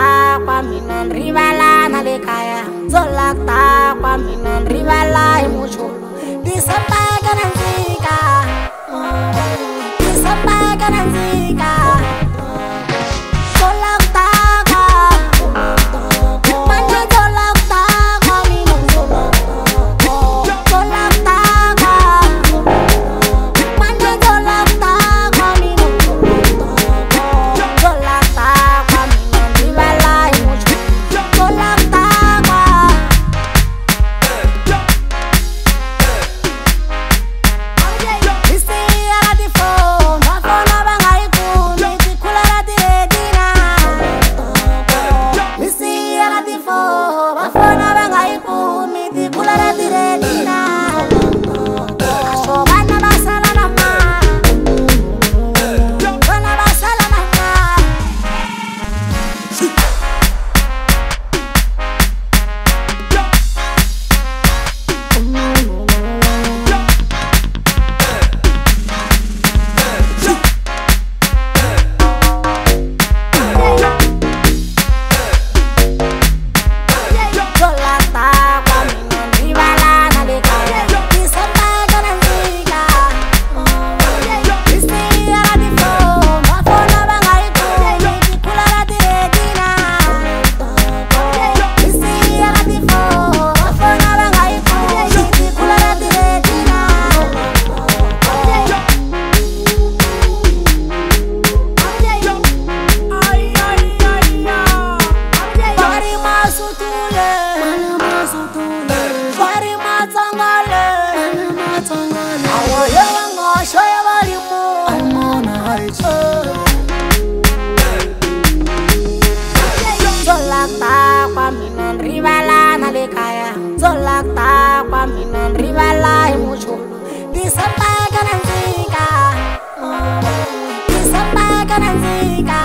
Zolakta kwa mina rivala na lekaya. Zolakta kwa mina rivala imuchulu. Disapaga na nzika. Disapaga na nzika. Zolakta kwa mana zolakta kwa mina zolakta. Zolakta kwa mana zolakta kwa mina zolakta kwa mina rivala imuchulu. Zolakta kwa Zolakta kwa mina rivala na lekaya. Zolakta kwa mina rivala imuchulu. Disapaga na nzika. Disapaga na nzika.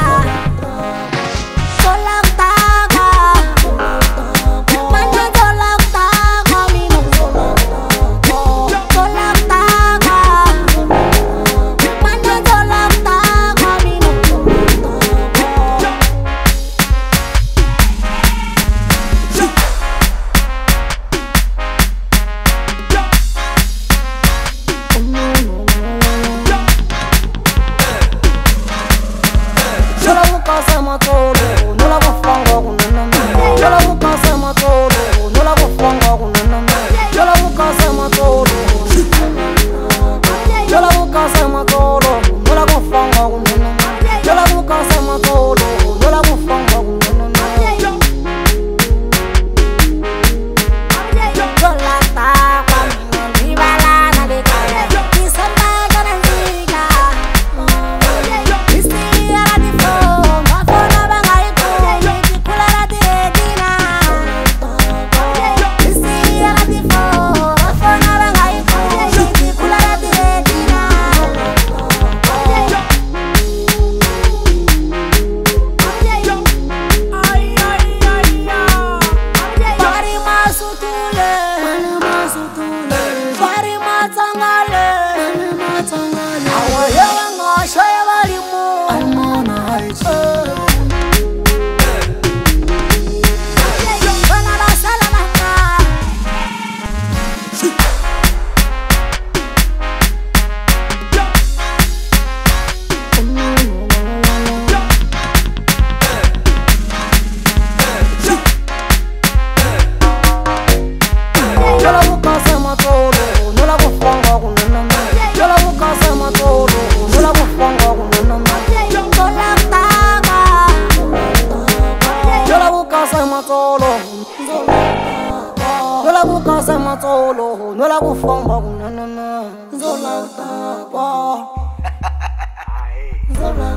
Zolakta kwa mana zolakta kwa mina zolakta. Zolakta kwa mana zolakta kwa mina zolakta. No la kufamba kunanana. Zolakta kwa.